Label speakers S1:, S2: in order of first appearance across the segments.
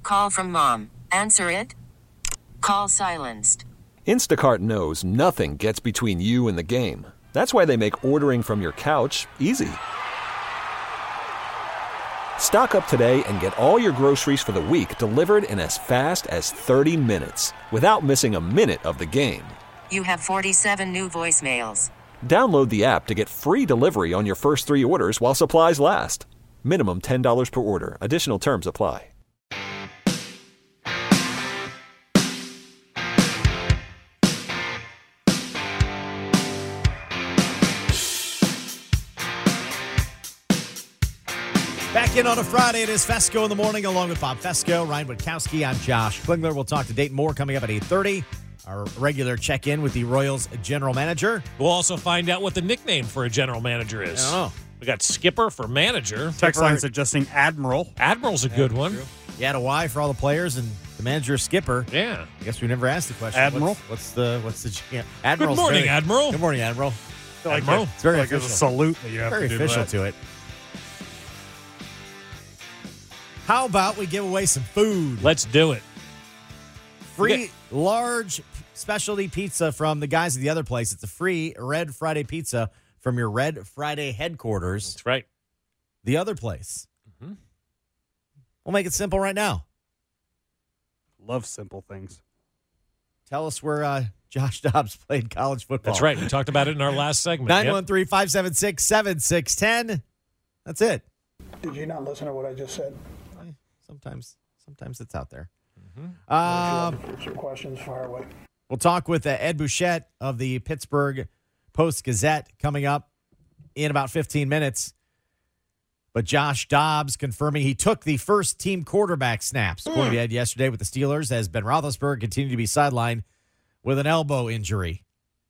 S1: Call from mom. Answer it. Call silenced.
S2: Instacart knows nothing gets between you and the game. That's why they make ordering from your couch easy. Stock up today and get all your groceries for the week delivered in as fast as 30 minutes without missing a minute of the game.
S1: You have 47 new voicemails.
S2: Download the app to get free delivery on your first 3 orders while supplies last. Minimum $10 per order. Additional terms apply.
S3: Back in on a Friday, it is Fesco in the morning, along with Bob Fesco, Ryan Witkowski. I'm Josh Klingler. We'll talk to Dayton Moore coming up at 8:30. Our regular check-in with the Royals general manager.
S4: We'll also find out what the nickname for a general manager is.
S3: Oh.
S4: We got Skipper for manager.
S5: Text line suggesting Admiral.
S4: Admiral's a good one.
S3: You had a Y for all the players, and the manager is Skipper.
S4: Yeah.
S3: I guess we never asked the question.
S5: Admiral?
S3: What's the GM? Admiral's
S4: Good morning,
S3: very-
S4: Admiral.
S3: Good morning, Admiral.
S4: Admiral.
S3: It's very
S5: Like there's a
S3: official.
S5: salute that you have
S3: Very
S5: to do.
S3: official to it. How about we give away some food?
S4: Let's do it.
S3: Free large specialty pizza from the guys at the other place. It's a free Red Friday pizza from your Red Friday headquarters.
S4: That's right.
S3: The other place. We'll make it simple right now.
S5: Love simple things.
S3: Tell us where Josh Dobbs played college football.
S4: That's right. We talked about it in our last segment. Yep.
S3: 913-576-7610. That's it.
S6: Did you not listen to what I just said?
S3: Sometimes it's out there.
S6: Some questions, fire away.
S3: We'll talk with Ed Bouchette of the Pittsburgh Post-Gazette coming up in about 15 minutes. But Josh Dobbs confirming he took the first team quarterback snaps. According to Ed yesterday with the Steelers, as Ben Roethlisberger continued to be sidelined with an elbow injury.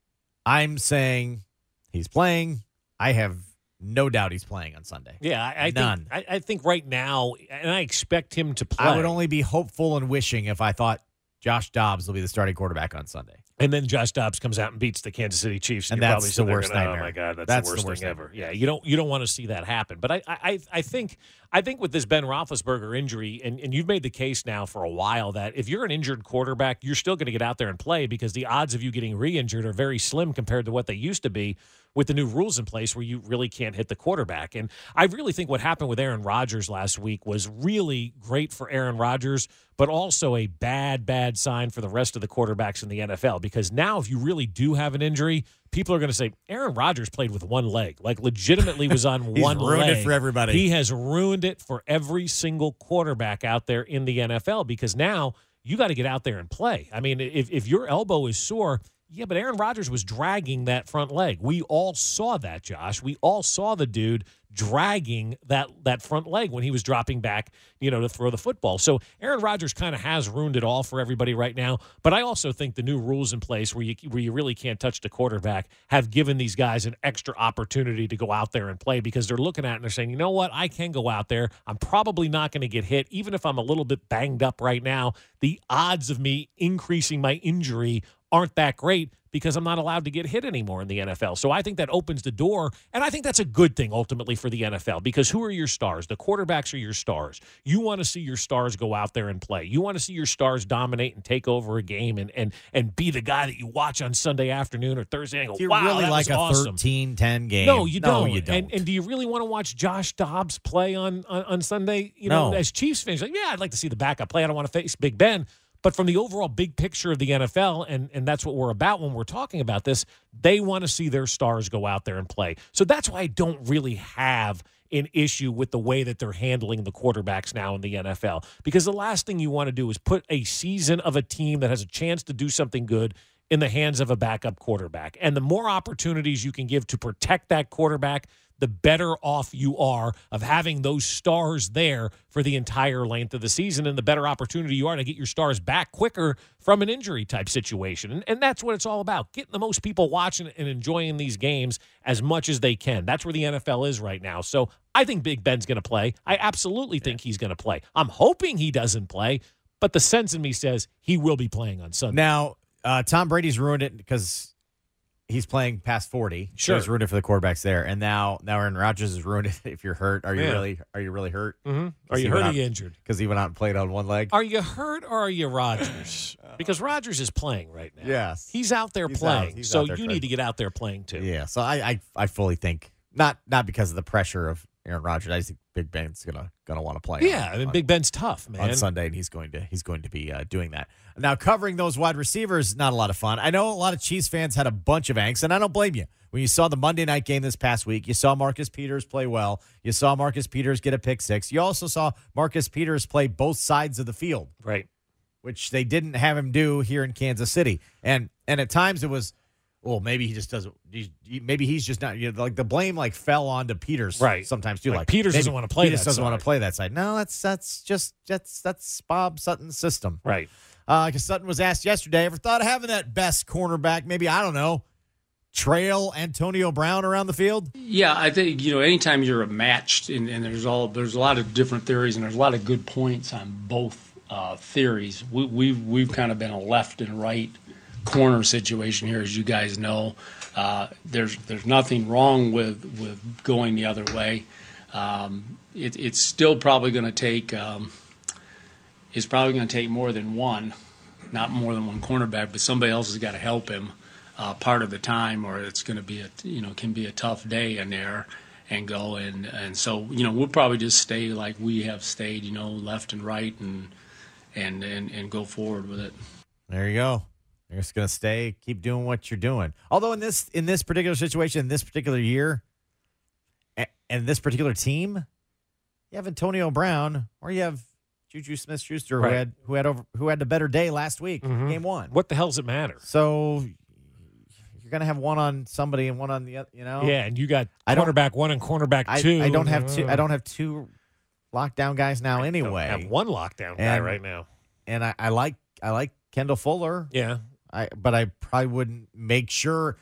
S3: I'm saying he's playing. I have no doubt he's playing on Sunday.
S4: Yeah,
S3: None.
S4: I think right now, and I expect him to play.
S3: I would only be hopeful and wishing if I thought Josh Dobbs will be the starting quarterback on Sunday.
S4: And then Josh Dobbs comes out and beats the Kansas City Chiefs,
S3: And
S4: you're
S3: that's
S4: probably
S3: the
S4: sitting there
S3: worst
S4: going,
S3: nightmare.
S4: Oh my God, that's
S3: That's
S4: the
S3: the
S4: worst
S3: worst
S4: thing ever.
S3: nightmare.
S4: Yeah, you don't want to see that happen. But I think with this Ben Roethlisberger injury, and you've made the case now for a while that if you're an injured quarterback, you're still going to get out there and play because the odds of you getting re-injured are very slim compared to what they used to be with the new rules in place where you really can't hit the quarterback. And I really think what happened with Aaron Rodgers last week was really great for Aaron Rodgers, but also a bad sign for the rest of the quarterbacks in the NFL because now if you really do have an injury, people are going to say, Aaron Rodgers played with one leg, like legitimately was on one leg.
S3: He's ruined it for everybody.
S4: He has ruined it for every single quarterback out there in the NFL because now you got to get out there and play. I mean, if your elbow is sore, yeah, but Aaron Rodgers was dragging that front leg. We all saw that, Josh. We all saw the dude dragging that front leg when he was dropping back, to throw the football. So Aaron Rodgers kind of has ruined it all for everybody right now. But I also think the new rules in place where you really can't touch the quarterback have given these guys an extra opportunity to go out there and play because they're looking at it and they're saying, you know what, I can go out there. I'm probably not going to get hit. Even if I'm a little bit banged up right now, the odds of me increasing my injury aren't that great because I'm not allowed to get hit anymore in the NFL. So I think that opens the door, and I think that's a good thing ultimately for the NFL because who are your stars? The quarterbacks are your stars. You want to see your stars go out there and play. You want to see your stars dominate and take over a game and be the guy that you watch on Sunday afternoon or Thursday and go,
S3: Do you
S4: wow,
S3: really
S4: that
S3: like
S4: was
S3: a
S4: awesome.
S3: 13-10 game?
S4: No, you don't.
S3: No, you don't.
S4: And do you really want to watch Josh Dobbs play on Sunday?
S3: No.
S4: As Chiefs fans, like, yeah, I'd like to see the backup play. I don't want to face Big Ben. But from the overall big picture of the NFL, and that's what we're about when we're talking about this, they want to see their stars go out there and play. So that's why I don't really have an issue with the way that they're handling the quarterbacks now in the NFL. Because the last thing you want to do is put a season of a team that has a chance to do something good in the hands of a backup quarterback. And the more opportunities you can give to protect that quarterback, the better off you are of having those stars there for the entire length of the season and the better opportunity you are to get your stars back quicker from an injury type situation. And that's what it's all about, getting the most people watching and enjoying these games as much as they can. That's where the NFL is right now. So I think Big Ben's going to play. I absolutely think he's going to play. I'm hoping he doesn't play, but the sense in me says he will be playing on Sunday.
S3: Now, Tom Brady's ruined it because he's playing past 40.
S4: Sure.
S3: So he's ruined it for the quarterbacks there. And now Aaron Rodgers is ruined it if you're hurt. Are you
S4: Yeah.
S3: really hurt?
S4: Mm-hmm. Are you hurt or are you injured?
S3: Because he went out and played on one leg.
S4: Are you hurt or are you Rodgers? Because Rodgers is playing right now.
S3: Yes.
S4: He's out there
S3: He's
S4: playing.
S3: out
S4: So
S3: there
S4: you
S3: playing.
S4: need to get out there playing too.
S3: Yeah. So I fully think not because of the pressure of Aaron Rodgers. I just think Big Ben's gonna want to play.
S4: Yeah, I mean, Big Ben's tough, man.
S3: On Sunday, and he's going to be doing that. Now, covering those wide receivers, not a lot of fun. I know a lot of Chiefs fans had a bunch of angst, and I don't blame you. When you saw the Monday night game this past week, you saw Marcus Peters play well. You saw Marcus Peters get a pick six. You also saw Marcus Peters play both sides of the field,
S4: Right.
S3: which they didn't have him do here in Kansas City. And at times it was, well, maybe he just doesn't. Maybe he's just not. Like the blame fell onto Peters,
S4: Right.
S3: Sometimes too.
S4: Like
S3: Like
S4: Peters doesn't
S3: maybe
S4: want to play
S3: Peters
S4: that
S3: doesn't want
S4: side.
S3: to play that side. No, that's Bob Sutton's system.
S4: Right.
S3: Because Sutton was asked yesterday, ever thought of having that best cornerback? Maybe, I don't know, trail Antonio Brown around the field.
S7: Yeah, I think anytime you're matched, and there's a lot of different theories, and there's a lot of good points on both theories. We've kind of been a left and right corner situation here, as you guys know. There's nothing wrong with going the other way. It's still probably going to take. It's probably going to take more than one, not more than one cornerback, but somebody else has got to help him part of the time, or it's going to be can be a tough day in there and go and so we'll probably just stay like we have stayed, left and right and go forward with it.
S3: There you go. You're just going to stay, keep doing what you're doing. Although in this particular situation, this particular year, and this particular team, you have Antonio Brown, or you have Juju Smith-Schuster,
S4: Right.
S3: who had the better day last week, game one.
S4: What the hell does it matter?
S3: So you're going to have one on somebody and one on the other.
S4: Yeah, and you got
S3: I don't-
S4: cornerback one and cornerback two.
S3: I don't have two lockdown guys now anyway.
S4: I have one lockdown guy
S3: And-
S4: right now.
S3: And I like Kendall Fuller.
S4: Yeah.
S3: But I probably wouldn't make sure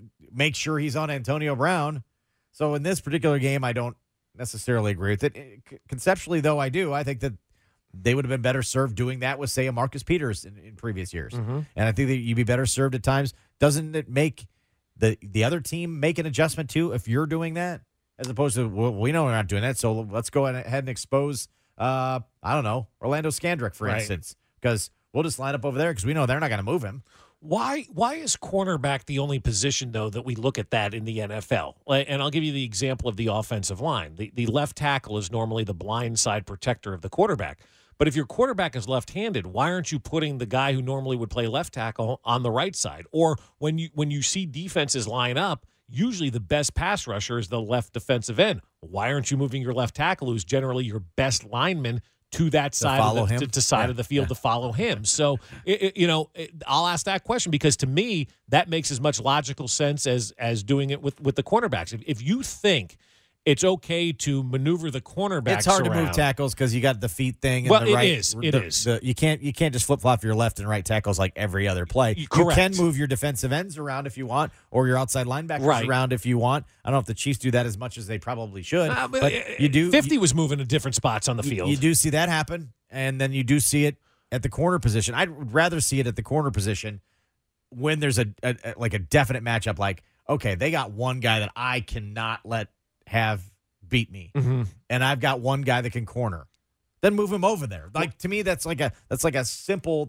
S3: he's on Antonio Brown. So in this particular game, I don't necessarily agree with it. Conceptually, though, I do. I think that they would have been better served doing that with, say, a Marcus Peters in previous years. And I think that you'd be better served at times. Doesn't it make the other team make an adjustment too if you're doing that, as opposed to, well, we know we're not doing that, so let's go ahead and expose I don't know, Orlando Scandrick, for
S4: Right.
S3: instance, because we'll just line up over there because we know they're not going to move him.
S4: Why is cornerback the only position, though, that we look at that in the NFL? And I'll give you the example of the offensive line. The left tackle is normally the blind side protector of the quarterback. But if your quarterback is left-handed, why aren't you putting the guy who normally would play left tackle on the right side? Or when you see defenses line up, usually the best pass rusher is the left defensive end. Why aren't you moving your left tackle, who's generally your best lineman, to that side
S3: follow
S4: of
S3: him?
S4: to side of the field to follow him? So, I'll ask that question because to me, that makes as much logical sense as doing it with the cornerbacks. If you think it's okay to maneuver the cornerbacks,
S3: It's hard to
S4: around,
S3: move tackles because you got the feet thing. And
S4: Well,
S3: the
S4: it
S3: right,
S4: is. It is.
S3: You can't just flip flop your left and right tackles like every other play.
S4: Correct.
S3: You can move your defensive ends around if you want, or your outside linebackers
S4: Right.
S3: around if you want. I don't know if the Chiefs do that as much as they probably should, but you do.
S4: 50 was moving to different spots on the field.
S3: You do see that happen, and then you do see it at the corner position. I'd rather see it at the corner position when there's a definite matchup. Like, okay, they got one guy that I cannot let have beat me, and I've got one guy that can corner. Then move him over there. Like, to me, that's like a simple.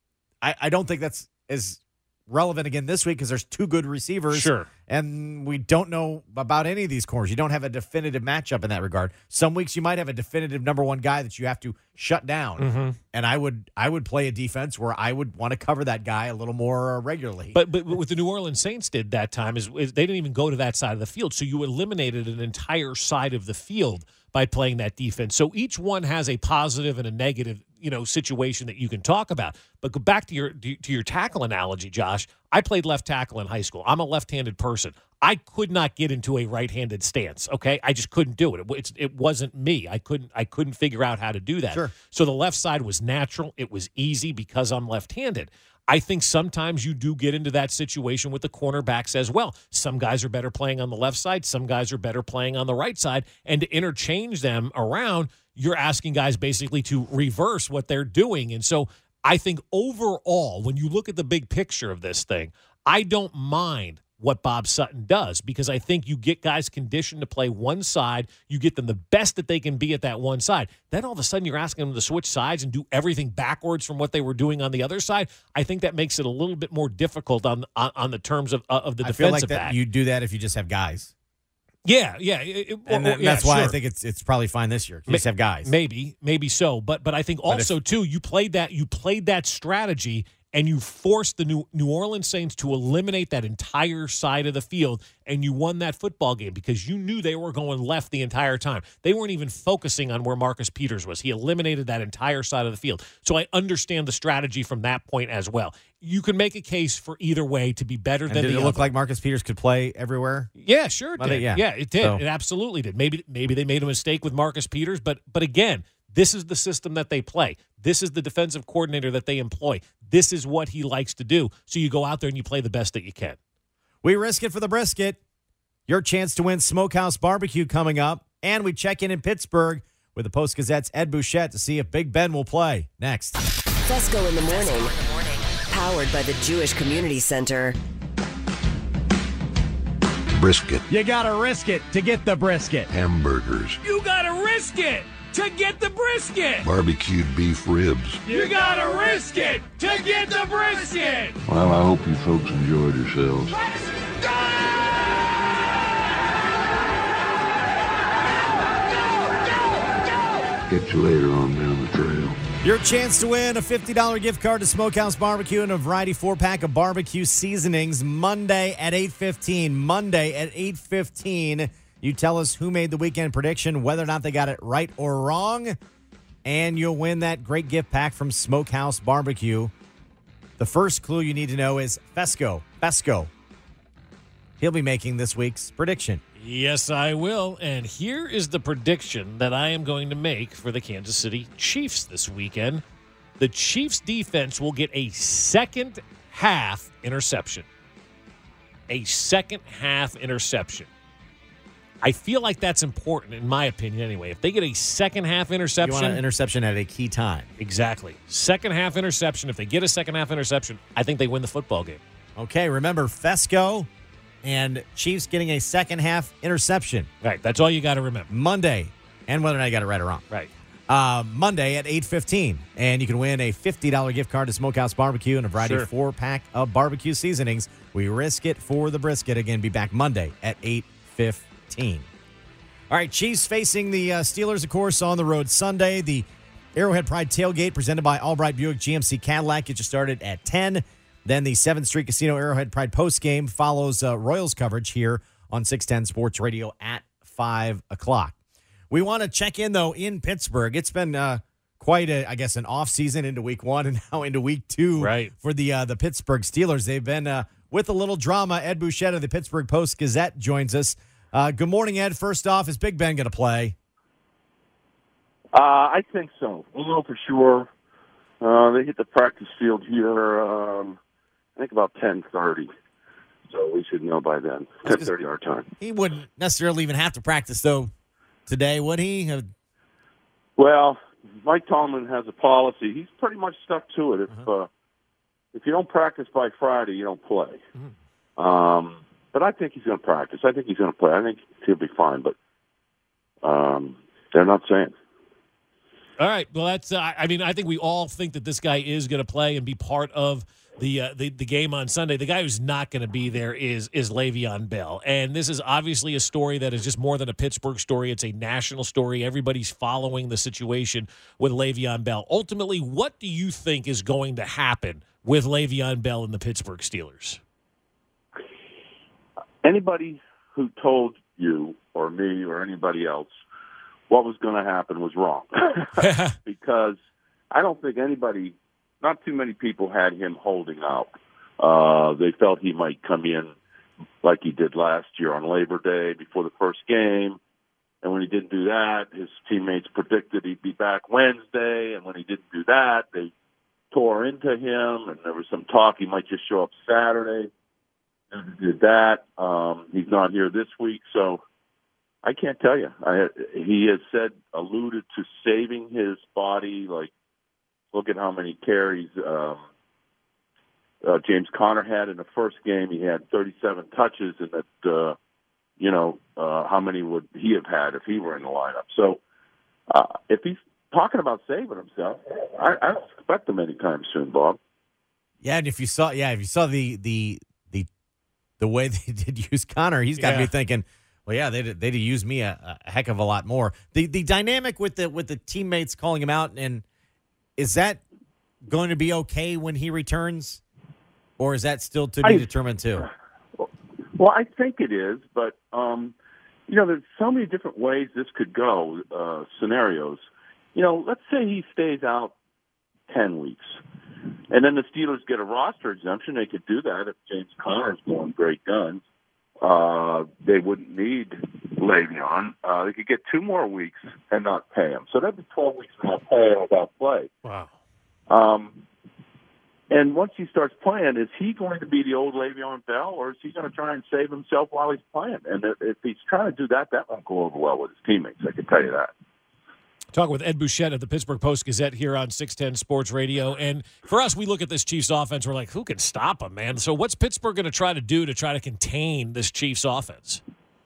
S3: I don't think that's as relevant again this week because there's two good receivers.
S4: Sure.
S3: And we don't know about any of these corners. You don't have a definitive matchup in that regard. Some weeks you might have a definitive number one guy that you have to shut down. And I would play a defense where I would want to cover that guy a little more regularly.
S4: But what the New Orleans Saints did that time is they didn't even go to that side of the field. So you eliminated an entire side of the field by playing that defense. So each one has a positive and a negative, situation that you can talk about. But go back to your tackle analogy, Josh. I played left tackle in high school. I'm a left-handed person. I could not get into a right-handed stance. Okay, I just couldn't do it. It wasn't me. I couldn't figure out how to do that.
S3: Sure.
S4: So the left side was natural. It was easy because I'm left-handed. I think sometimes you do get into that situation with the cornerbacks as well. Some guys are better playing on the left side. Some guys are better playing on the right side. And to interchange them around, you're asking guys basically to reverse what they're doing. And so I think overall, when you look at the big picture of this thing, I don't mind what Bob Sutton does, because I think you get guys conditioned to play one side, you get them the best that they can be at that one side. Then all of a sudden you're asking them to switch sides and do everything backwards from what they were doing on the other side. I think that makes it a little bit more difficult on the terms of the defensive
S3: I feel like that
S4: back.
S3: you do that if you just have guys.
S4: Yeah.
S3: That's why I think it's probably fine this year. You just have guys.
S4: Maybe so. But I think also too, you played that strategy, and you forced the New Orleans Saints to eliminate that entire side of the field, and you won that football game because you knew they were going left the entire time. They weren't even focusing on where Marcus Peters was. He eliminated that entire side of the field. So I understand the strategy from that point as well. You can make a case for either way to be better than the other.
S3: Did it look like Marcus Peters could play everywhere?
S4: Yeah, sure it did.
S3: Yeah,
S4: it did. So. It absolutely did. Maybe they made a mistake with Marcus Peters, but again, this is the system that they play. This is the defensive coordinator that they employ. This is what he likes to do. So you go out there and you play the best that you can.
S3: We risk it for the brisket. Your chance to win Smokehouse Barbecue coming up. And we check in Pittsburgh with the Post-Gazette's Ed Bouchette to see if Big Ben will play. Next.
S8: Fesco in the morning. Powered by the Jewish Community Center.
S9: Brisket.
S10: You gotta risk it to get the brisket.
S9: Hamburgers.
S11: You gotta risk it to get the brisket.
S9: Barbecued beef ribs.
S11: You gotta risk it to get the brisket.
S9: Well, I hope you folks enjoyed yourselves. Get you later on down the trail.
S3: Your chance to win a $50 gift card to Smokehouse Barbecue and a variety 4-pack of barbecue seasonings Monday at 8:15. Monday at 8:15. You tell us who made the weekend prediction, whether or not they got it right or wrong, and you'll win that great gift pack from Smokehouse Barbecue. The first clue you need to know is Fesco. He'll be making this week's prediction.
S4: Yes, I will. And here is the prediction that I am going to make for the Kansas City Chiefs this weekend. The Chiefs defense will get a second half interception. A second half interception. I feel like that's important, in my opinion, anyway. If they get a second half interception.
S3: You want an interception at a key time.
S4: Exactly. Second half interception. If they get a second half interception, I think they win the football game.
S3: Okay, remember Fesco and Chiefs getting a second half interception.
S4: Right. That's all you got to remember.
S3: Monday, and whether or not you got it right or wrong.
S4: Right.
S3: Monday at 8:15. And you can win a $50 gift card to Smokehouse Barbecue and a variety of 4-pack of barbecue seasonings. We risk it for the brisket. Again, be back Monday at 8:15. All right, Chiefs facing the Steelers, of course, on the road Sunday. The Arrowhead Pride Tailgate presented by Albright Buick GMC Cadillac gets you started at 10. Then the 7th Street Casino Arrowhead Pride postgame follows Royals coverage here on 610 Sports Radio at 5 o'clock. We want to check in, though, in Pittsburgh. It's been quite, an off-season into week 1 and now into week 2 for the Pittsburgh Steelers. They've been with a little drama. Ed Bouchette of the Pittsburgh Post-Gazette joins us. Good morning, Ed. First off, is Big Ben going to play?
S12: I think so. We'll know for sure. They hit the practice field here, I think about 10:30. So we should know by then. 10:30 our time.
S3: He wouldn't necessarily even have to practice, though, today, would he?
S12: Well, Mike Tomlin has a policy. He's pretty much stuck to it. If you don't practice by Friday, you don't play. But I think he's going to practice. I think he's going to play. I think he'll be fine, but they're not saying.
S4: All right. Well, that's. I think we all think that this guy is going to play and be part of the game on Sunday. The guy who's not going to be there is Le'Veon Bell, and this is obviously a story that is just more than a Pittsburgh story. It's a national story. Everybody's following the situation with Le'Veon Bell. Ultimately, what do you think is going to happen with Le'Veon Bell and the Pittsburgh Steelers?
S12: Anybody who told you or me or anybody else what was going to happen was wrong. Because I don't think anybody, not too many people had him holding out. They felt he might come in like he did last year on Labor Day before the first game. And when he didn't do that, his teammates predicted he'd be back Wednesday. And when he didn't do that, they tore into him. And there was some talk he might just show up Saturday. And did that. He's not here this week, so I can't tell you. He has alluded to saving his body. Like, look at how many carries James Conner had in the first game. He had 37 touches, and that how many would he have had if he were in the lineup? So if he's talking about saving himself, I don't expect him anytime soon, Bob.
S3: Yeah, and if you saw the way they did use Connor, he's got to be thinking, well, yeah, they'd use me a heck of a lot more. The dynamic with the teammates calling him out, and is that going to be okay when he returns, or is that still to be determined too?
S12: Well, I think it is, but there's so many different ways this could go. Scenarios. Let's say he stays out 10 weeks. And then the Steelers get a roster exemption. They could do that if James Conner's going great guns. They wouldn't need Le'Veon. They could get 2 more weeks and not pay him. So that'd be 12 weeks without pay or without play.
S4: Wow.
S12: And once he starts playing, is he going to be the old Le'Veon Bell, or is he going to try and save himself while he's playing? And if he's trying to do that, that won't go over well with his teammates. I can tell you that.
S4: Talking with Ed Bouchette of the Pittsburgh Post-Gazette here on 610 Sports Radio. And for us, we look at this Chiefs offense, we're like, who can stop them, man? So what's Pittsburgh going to try to do to try to contain this Chiefs offense?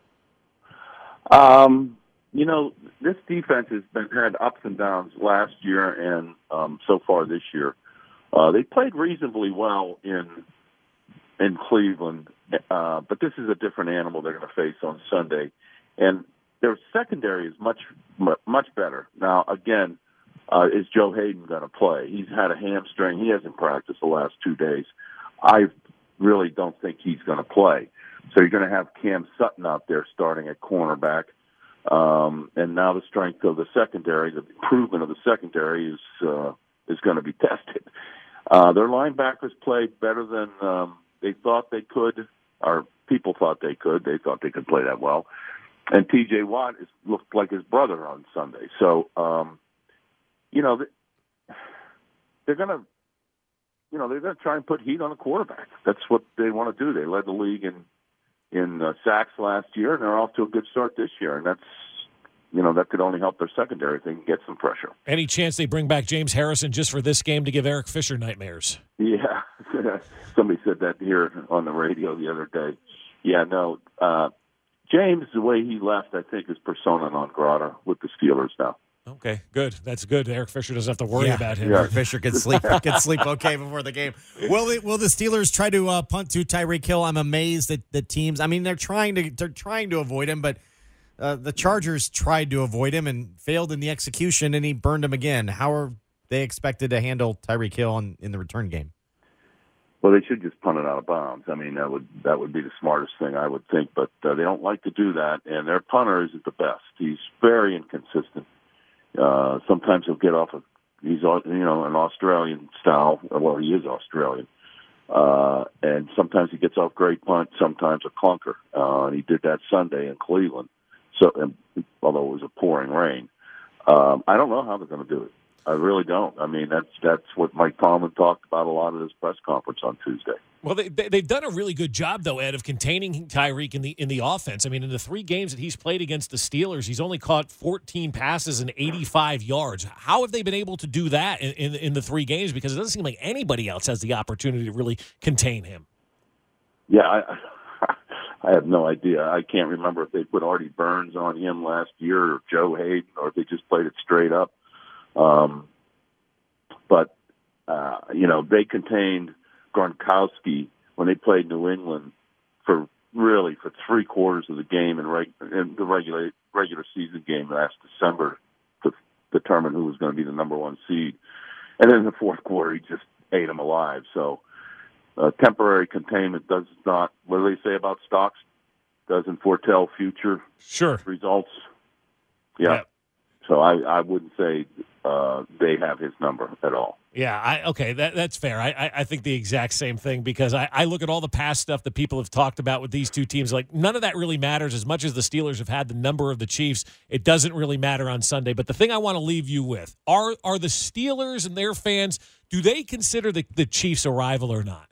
S12: This defense has had ups and downs last year and so far this year. They played reasonably well in Cleveland, but this is a different animal they're going to face on Sunday. And their secondary is much better. Now, again, is Joe Hayden going to play? He's had a hamstring. He hasn't practiced the last 2 days. I really don't think he's going to play. So you're going to have Cam Sutton out there starting at cornerback. And now the strength of the secondary, the improvement of the secondary is going to be tested. Their linebackers played better than they thought they could, or people thought they could. They thought they could play that well. And T.J. Watt looked like his brother on Sunday. So, they're going to try and put heat on the quarterback. That's what they want to do. They led the league in sacks last year, and they're off to a good start this year. And that could only help their secondary if they can get some pressure.
S4: Any chance they bring back James Harrison just for this game to give Eric Fisher nightmares?
S12: Yeah. Somebody said that here on the radio the other day. Yeah, no. James, the way he left, I think, is persona non grata with the Steelers now.
S4: Okay, good. That's good. Eric Fisher doesn't have to worry about him.
S3: Eric Fisher can sleep okay before the game. Will the Steelers try to punt to Tyreek Hill? I'm amazed that teams. I mean, they're trying to avoid him, but the Chargers tried to avoid him and failed in the execution, and he burned him again. How are they expected to handle Tyreek Hill in the return game?
S12: Well, they should just punt it out of bounds. I mean, that would be the smartest thing, I would think. But they don't like to do that, and their punter isn't the best. He's very inconsistent. Sometimes he'll get off he's an Australian style. Well, he is Australian. And sometimes he gets off great punt, sometimes a clunker. And he did that Sunday in Cleveland. So, although it was a pouring rain, I don't know how they're going to do it. I really don't. I mean, that's what Mike Tomlin talked about a lot at his press conference on Tuesday.
S4: Well, they've done a really good job, though, Ed, of containing Tyreek in the offense. I mean, in the 3 games that he's played against the Steelers, he's only caught 14 passes and 85 yards. How have they been able to do that in the 3 games? Because it doesn't seem like anybody else has the opportunity to really contain him.
S12: Yeah, I have no idea. I can't remember if they put Artie Burns on him last year or Joe Hayden, or if they just played it straight up. But they contained Gronkowski when they played New England for 3/4 of the game in the regular season game last December to determine who was going to be the number 1 seed. And then in the fourth quarter, he just ate them alive. So temporary containment does not, what do they say about stocks? Doesn't foretell future results. Yeah. So I wouldn't say they have his number at all.
S4: Yeah, that's fair. I think the exact same thing, because I look at all the past stuff that people have talked about with these two teams. Like, none of that really matters. As much as the Steelers have had the number of the Chiefs, it doesn't really matter on Sunday. But the thing I want to leave you with, are the Steelers and their fans, do they consider the Chiefs a rival or not?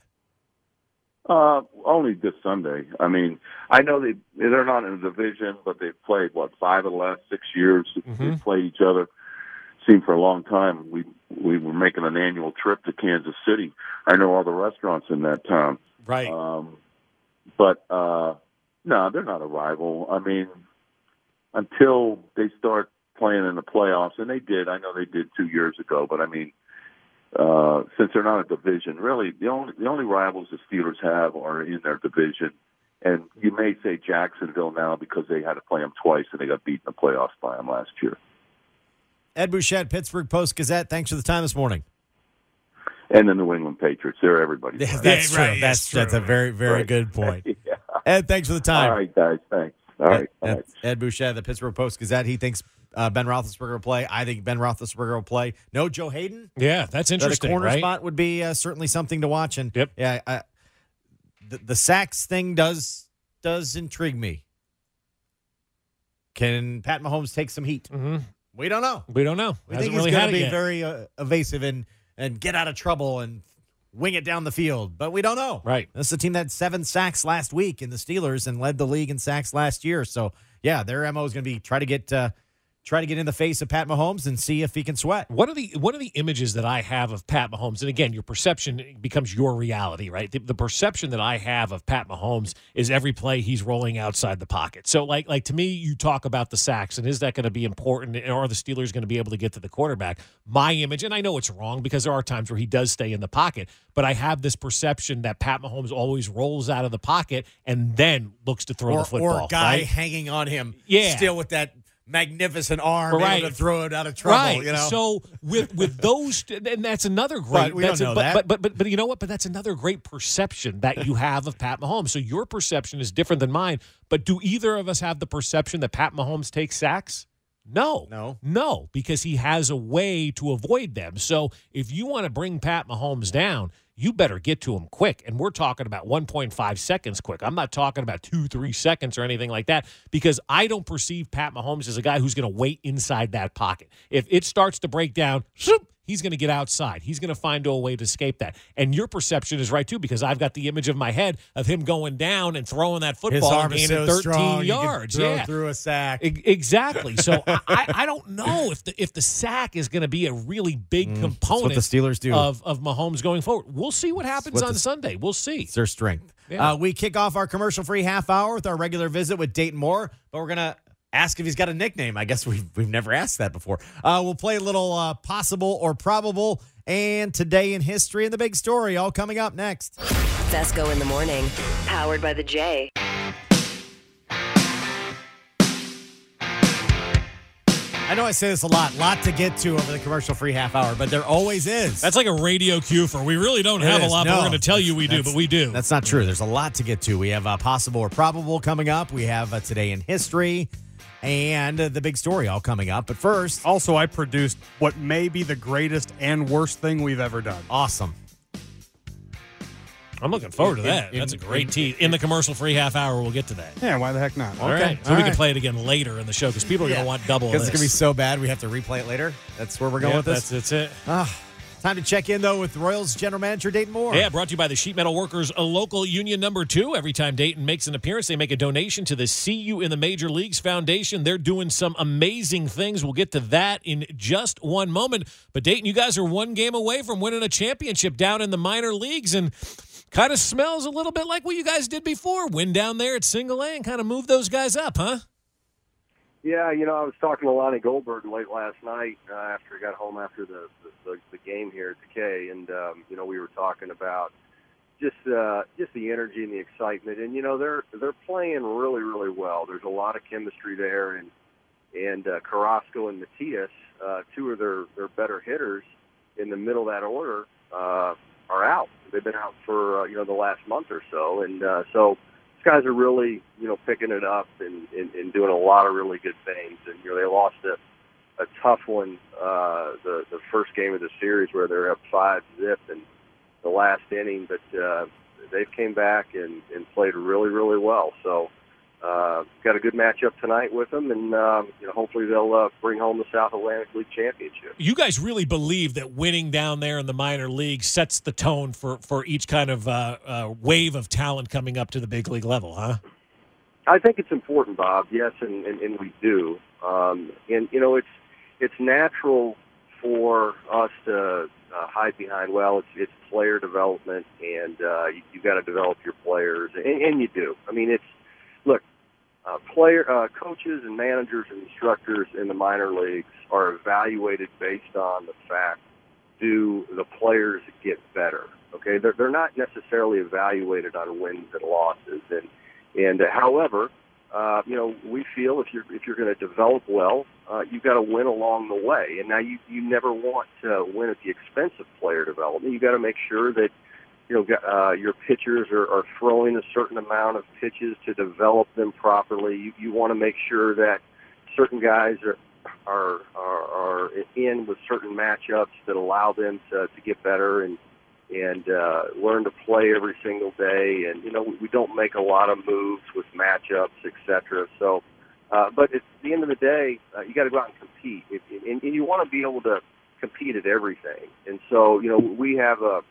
S12: Only this Sunday. I mean, I know they're not in a division, but they've played, 5 of the last 6 years? They've played each other. seemed for a long time we were making an annual trip to Kansas City. I know all the restaurants in that town.
S4: Right.
S12: But no, they're not a rival. I mean, until they start playing in the playoffs, and they did. I know they did 2 years ago, but I mean, since they're not a division, really, the only rivals the Steelers have are in their division. And you may say Jacksonville now because they had to play them twice and they got beat in the playoffs by them last year.
S3: Ed Bouchette, Pittsburgh Post-Gazette, thanks for the time this morning.
S12: And the New England Patriots, they're everybody's.
S3: That's true.
S4: Right,
S3: That's
S4: true.
S3: a very, very good point.
S12: Yeah.
S3: Ed, thanks for the time.
S12: All right, guys, thanks. All right.
S3: Ed Bouchette, the Pittsburgh Post-Gazette. He thinks Ben Roethlisberger will play. I think Ben Roethlisberger will play. No Joe Hayden?
S4: Yeah, that's interesting,
S3: The corner
S4: right?
S3: spot would be certainly something to watch. And
S4: Yep.
S3: yeah, the sacks thing does intrigue me. Can Pat Mahomes take some heat?
S4: Mm-hmm.
S3: We don't know.
S4: We don't know.
S3: We
S4: Hasn't
S3: think
S4: really
S3: he's
S4: had
S3: going to
S4: it
S3: be
S4: yet.
S3: very evasive and get out of trouble and wing it down the field, but we don't know.
S4: Right.
S3: This is a team that had 7 sacks last week in the Steelers and led the league in sacks last year. So, yeah, their MO is going to be try to get in the face of Pat Mahomes and see if he can sweat.
S4: One of the images that I have of Pat Mahomes, and again, your perception becomes your reality, right? The perception that I have of Pat Mahomes is every play he's rolling outside the pocket. So, like to me, you talk about the sacks, and is that going to be important, or are the Steelers going to be able to get to the quarterback? My image, and I know it's wrong because there are times where he does stay in the pocket, but I have this perception that Pat Mahomes always rolls out of the pocket and then looks to throw the football.
S3: Or a guy
S4: right?
S3: hanging on him,
S4: Yeah.
S3: still with that magnificent arm,
S4: Right.
S3: able to throw it out of trouble.
S4: Right.
S3: You know?
S4: So with those, and that's another great.
S3: But we don't know that.
S4: But you know what? But that's another great perception that you have of Pat Mahomes. So your perception is different than mine. But do either of us have the perception that Pat Mahomes takes sacks? No, because he has a way to avoid them. So if you want to bring Pat Mahomes down, you better get to him quick. And we're talking about 1.5 seconds quick. I'm not talking about 2-3 seconds or anything like that, because I don't perceive Pat Mahomes as a guy who's going to wait inside that pocket. If it starts to break down, he's going to get outside. He's going to find a way to escape that. And your perception is right, too, because I've got the image of my head of him going down and throwing that football
S3: His arm
S4: and
S3: is
S4: gaining
S3: so
S4: 13
S3: strong,
S4: yards.
S3: You can throw
S4: Yeah.
S3: through a sack.
S4: Exactly. So I don't know if the sack is going to be a really big component
S3: That's what the Steelers do.
S4: of Mahomes going forward. We'll see what happens on Sunday. We'll see.
S3: It's their strength.
S4: Yeah.
S3: We kick off our commercial-free half hour with our regular visit with Dayton Moore, but we're going to ask if he's got a nickname. I guess we've never asked that before. We'll play a little possible or probable and today in history and the big story all coming up next.
S8: Fesco in the morning, powered by the J.
S3: I know I say this a lot to get to over the commercial-free half hour, but there always is.
S4: That's like a radio cue for we really don't have a lot, but we're going to tell you we do, but we do.
S3: That's not true. There's a lot to get to. We have possible or probable coming up. We have today in history and the big story all coming up. But first,
S5: Also, I produced what may be the greatest and worst thing we've ever done.
S3: awesome.
S4: I'm looking forward to that. That's a great tease. In the commercial-free half hour, we'll get to that.
S5: Yeah, why the heck not?
S4: All right. So we can play it again later in the show because people are going to want double of
S3: Because
S4: this.
S3: it's going to be so bad, we have to replay it later. That's where we're going with this.
S4: That's it.
S3: Time to check in, though, with Royals general manager Dayton Moore.
S4: Yeah, brought to you by the Sheet Metal Workers, a local union number 2. Every time Dayton makes an appearance, they make a donation to the See You in the Major Leagues Foundation. They're doing some amazing things. We'll get to that in just one moment. But Dayton, you guys are one game away from winning a championship down in the minor leagues, and kind of smells a little bit like what you guys did before. Win down there at Single A and kind of move those guys up, huh?
S13: Yeah, I was talking to Lonnie Goldberg late last night after I got home after the game here at the K, and we were talking about just the energy and the excitement, and they're playing really, really well. There's a lot of chemistry there, and Carrasco and Matias, two of their better hitters in the middle of that order, are out. They've been out for the last month or so, and so these guys are really picking it up and doing a lot of really good things. And they lost a tough one the first game of the series where they're up 5-0 in the last inning, but they've came back and played really, really well. So got a good matchup tonight with them, and hopefully they'll bring home the South Atlantic League Championship.
S4: You guys really believe that winning down there in the minor league sets the tone for each kind of wave of talent coming up to the big league level, huh?
S13: I think it's important, Bob. Yes, and we do. And it's natural for us to hide behind, well, it's player development, and you got to develop your players, and you do. I mean, look, coaches and managers and instructors in the minor leagues are evaluated based on the fact, do the players get better? Okay, they're not necessarily evaluated on wins and losses, and however, we feel if you're going to develop well, you've got to win along the way. And now you never want to win at the expense of player development. You got to make sure that your pitchers are throwing a certain amount of pitches to develop them properly. You want to make sure that certain guys are in with certain matchups that allow them to get better and learn to play every single day. And we don't make a lot of moves with matchups, etc. So, but at the end of the day, you got to go out and compete, and you want to be able to compete at everything. And so, we have a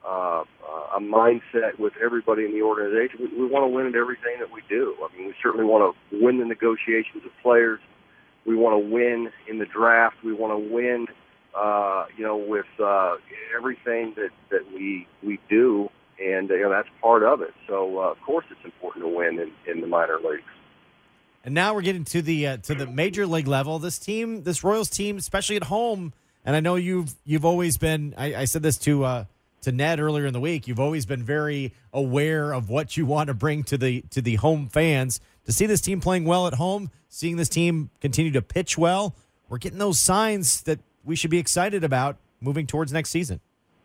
S13: mindset with everybody in the organization. We want to win at everything that we do. I mean, we certainly want to win the negotiations with players. We want to win in the draft. We want to win, with everything that we do, and that's part of it. So, of course, it's important to win in the minor leagues.
S3: And now we're getting to the major league level. This Royals team, especially at home, and I know you've always been. I said this to Ned earlier in the week. You've always been very aware of what you want to bring to the home fans. To see this team playing well at home, seeing this team continue to pitch well, we're getting those signs that we should be excited about moving towards next season.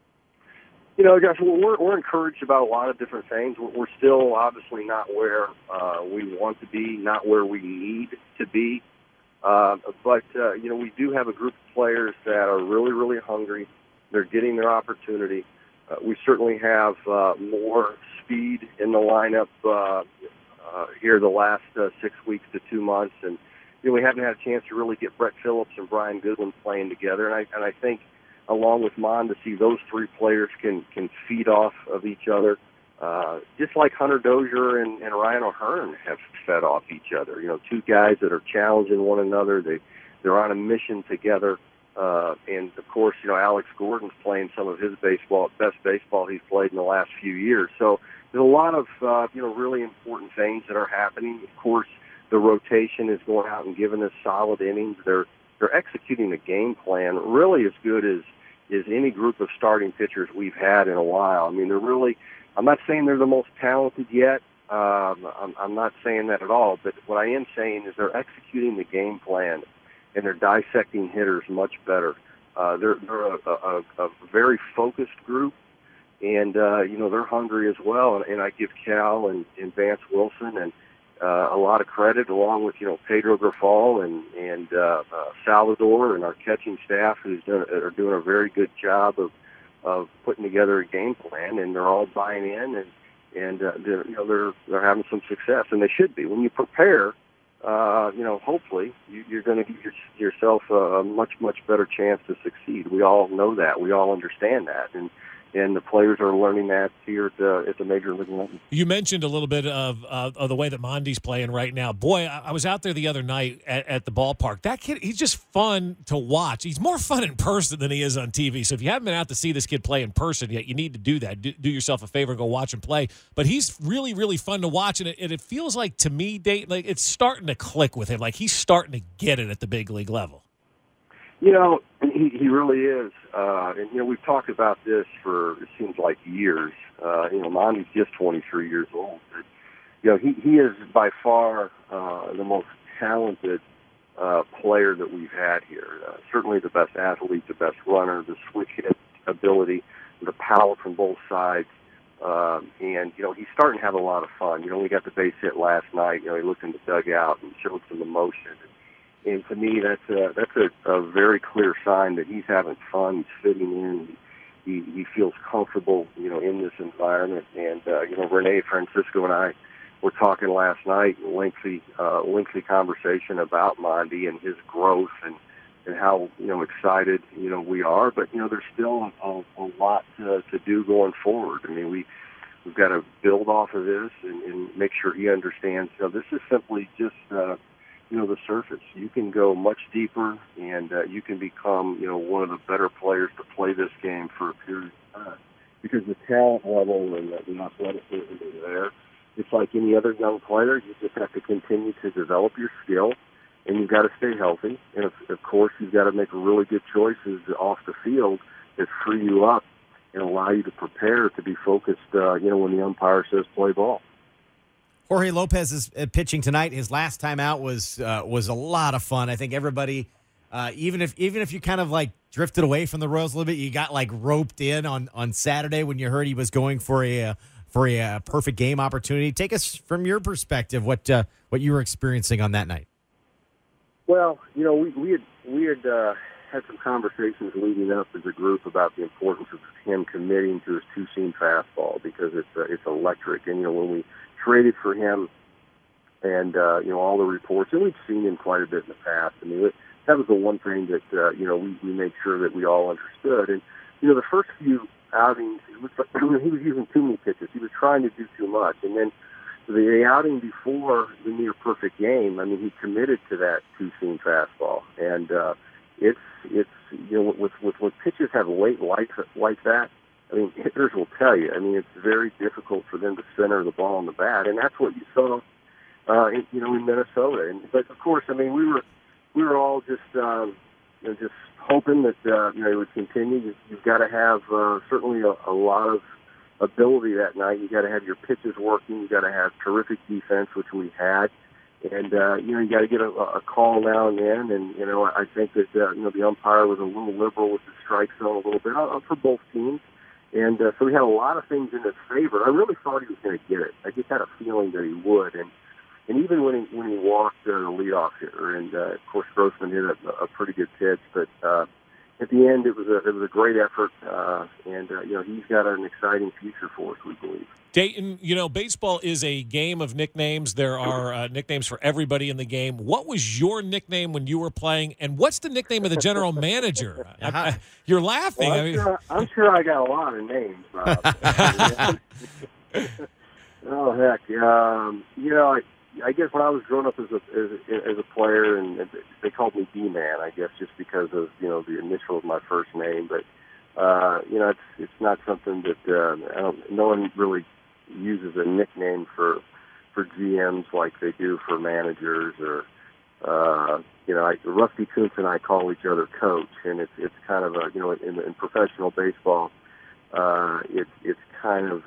S13: Josh, we're encouraged about a lot of different things. We're still obviously not where we want to be, not where we need to be. But we do have a group of players that are really, really hungry. They're getting their opportunity. We certainly have more speed in the lineup here the last 6 weeks to 2 months, and we haven't had a chance to really get Brett Phillips and Brian Goodwin playing together. And I think, along with Mondesi, those three players can feed off of each other, just like Hunter Dozier and Ryan O'Hearn have fed off each other. Two guys that are challenging one another. They're on a mission together. And of course, Alex Gordon's playing some of his best baseball he's played in the last few years. So there's a lot of really important things that are happening. Of course, the rotation is going out and giving us solid innings. They're executing the game plan really as good as any group of starting pitchers we've had in a while. I mean, I'm not saying they're the most talented yet. I'm not saying that at all. But what I am saying is they're executing the game plan, and they're dissecting hitters much better. They're a very focused group, and they're hungry as well. And I give Cal and Vance Wilson and a lot of credit, along with Pedro Grifol and Salvador and our catching staff, are doing a very good job of putting together a game plan, and they're all buying in, and they're having some success, and they should be. When you prepare, hopefully you're going to give yourself a much better chance to succeed. We all know that. We all understand that, and the players are learning that here at the major league level.
S4: You mentioned a little bit of the way that Mondi's playing right now. Boy, I was out there the other night at the ballpark. That kid, he's just fun to watch. He's more fun in person than he is on TV. So if you haven't been out to see this kid play in person yet, you need to do that. Do yourself a favor and go watch him play. But he's really, really fun to watch, and it feels like, to me, Dave, like it's starting to click with him. Like he's starting to get it at the big league level.
S13: He really is. And we've talked about this for, it seems like, years. Mondi's just 23 years old. But, he is by far the most talented player that we've had here. Certainly the best athlete, the best runner, the switch hit ability, the power from both sides. And he's starting to have a lot of fun. We got the base hit last night. He looked in the dugout and showed some emotion. And to me, that's a very clear sign that he's having fun. He's fitting in. He feels comfortable, in this environment. And Renee Francisco and I were talking last night, lengthy conversation about Mondi and his growth and how excited we are. But there's still a lot to do going forward. I mean, we've got to build off of this and make sure he understands. This is simply just the surface. You can go much deeper, and you can become, one of the better players to play this game for a period of time. Because the talent level and the athleticism is there. It's like any other young player. You just have to continue to develop your skill, and you've got to stay healthy. And, of course, you've got to make really good choices off the field that free you up and allow you to prepare to be focused, when the umpire says play ball.
S3: Jorge Lopez is pitching tonight. His last time out was a lot of fun. I think everybody, even if you kind of like drifted away from the Royals a little bit, you got like roped in on Saturday when you heard he was going for a perfect game opportunity. Take us from your perspective what you were experiencing on that night.
S13: Well, we had some conversations leading up as a group about the importance of him committing to his two-seam fastball because it's electric. And when we traded for him, and all the reports, and we've seen him quite a bit in the past. I mean, that was the one thing that we made sure that we all understood. And the first few outings, it was like, he was using too many pitches. He was trying to do too much, and then the outing before the near perfect game, I mean, he committed to that two-seam fastball, and it's with pitches have weight like that. I mean, hitters will tell you. I mean, it's very difficult for them to center the ball on the bat, and that's what you saw, in Minnesota. But of course, I mean, we were all just just hoping that it would continue. You've got to have certainly a lot of ability that night. You got to have your pitches working. You got to have terrific defense, which we had, and you got to get a call now and then. And I think that the umpire was a little liberal with the strike zone a little bit for both teams. And so we had a lot of things in his favor. I really thought he was going to get it. I just had a feeling that he would. And even when he walked the leadoff hitter, and of course Grossman hit a pretty good pitch, but at the end it was a great effort. And he's got an exciting future for us, we believe.
S4: Dayton, baseball is a game of nicknames. There are nicknames for everybody in the game. What was your nickname when you were playing, and what's the nickname of the general manager? You're laughing.
S13: Well, I'm sure I got a lot of names, Bob. Oh, heck. I guess when I was growing up as a player, and they called me D-Man, I guess, just because of, the initial of my first name. But, it's not something that no one really uses a nickname for GMs like they do for managers, or Rusty Kuntz and I call each other coach, and it's kind of in professional baseball, it's kind of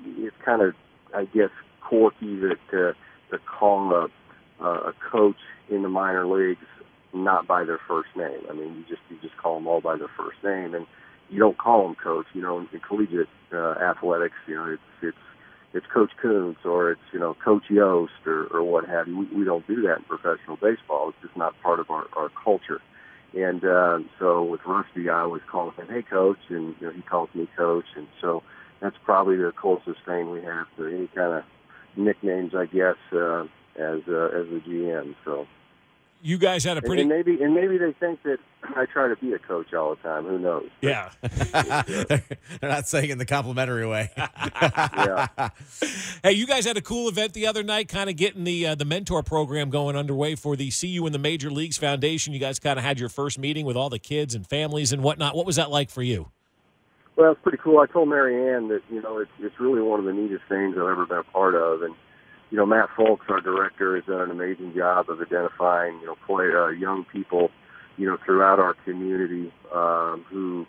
S13: I guess quirky that to call a coach in the minor leagues not by their first name. I mean, you just call them all by their first name, and you don't call them coach. In collegiate athletics, it's Coach Kuntz, or it's Coach Yost, or what have you. We don't do that in professional baseball. It's just not part of our culture. And so with Rusty, I always call him, "Hey, Coach," and he calls me Coach. And so that's probably the closest thing we have to any kind of nicknames, I guess, as a GM. So.
S4: You guys had a pretty...
S13: And maybe they think that I try to be a coach all the time. Who knows?
S4: Yeah.
S3: They're not saying in the complimentary way.
S13: Yeah.
S4: Hey, you guys had a cool event the other night, kind of getting the mentor program going underway for the See You in the Major Leagues Foundation. You guys kind of had your first meeting with all the kids and families and whatnot. What was that like for you?
S13: Well, it's pretty cool. I told Mary Ann that, it's really one of the neatest things I've ever been a part of. And, Matt Folks, our director, has done an amazing job of identifying, young people, throughout our community who,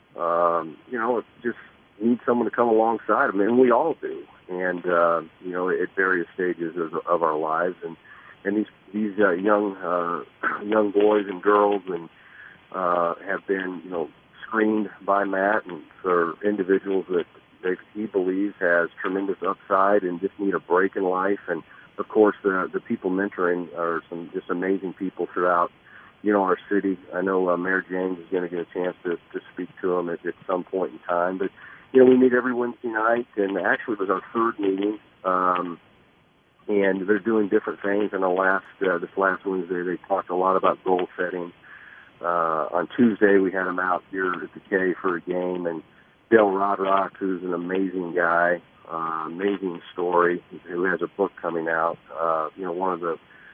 S13: just need someone to come alongside them, and we all do. And at various stages of our lives, and these young boys and girls and have been, screened by Matt, and for individuals that he believes has tremendous upside and just need a break in life. And of course, the people mentoring are some just amazing people throughout, our city. I know Mayor James is going to get a chance to speak to them at some point in time. But we meet every Wednesday night, and actually it was our third meeting. And they're doing different things. And this last Wednesday, they talked a lot about goal setting. On Tuesday, we had them out here at the K for a game, and Dale Rodrock, who's an amazing guy, amazing story, who has a book coming out. One of the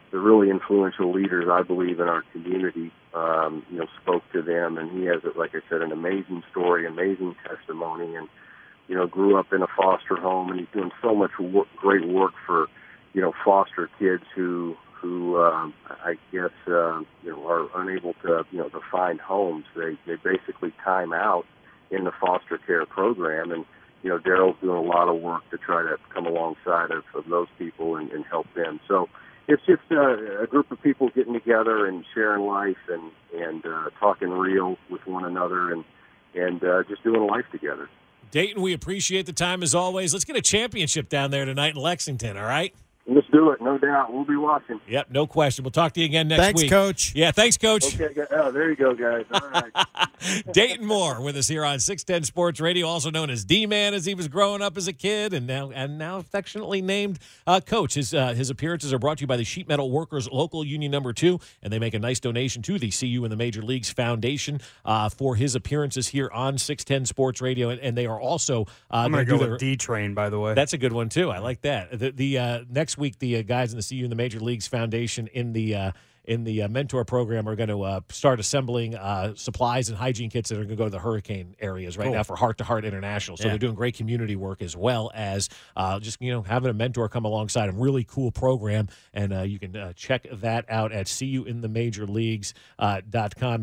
S13: really influential leaders, I believe, in our community, spoke to them. And he has, like I said, an amazing story, amazing testimony, and, grew up in a foster home, and he's doing so much great work for, foster kids who I guess, are unable to, to find homes. They basically time out in the foster care program. And, Daryl's doing a lot of work to try to come alongside of those people and help them. So it's just a group of people getting together and sharing life and talking real with one another and just doing life together.
S4: Dayton, we appreciate the time as always. Let's get a championship down there tonight in Lexington, all right?
S13: Let's do it, no doubt. We'll be watching.
S4: Yep, no question. We'll talk to you again next week.
S3: Thanks, Coach.
S4: Yeah, thanks, Coach.
S13: Okay, there you go, guys. All right.
S4: Dayton Moore with us here on 610 Sports Radio, also known as D-Man as he was growing up as a kid, and now affectionately named Coach. His appearances are brought to you by the Sheet Metal Workers Local Union Number 2, and they make a nice donation to the CU in the Major Leagues Foundation for his appearances here on 610 Sports Radio, and they are also
S5: I'm going to go with D-Train, by the way.
S4: That's a good one, too. I like that. The next week, the guys in the CU in the Major Leagues Foundation in the mentor program are going to start assembling supplies and hygiene kits that are going to go to the hurricane areas now for Heart to Heart International. So they're doing great community work as well as just having a mentor come alongside them. Really cool program, and you can check that out at CUinthemajorleagues.com.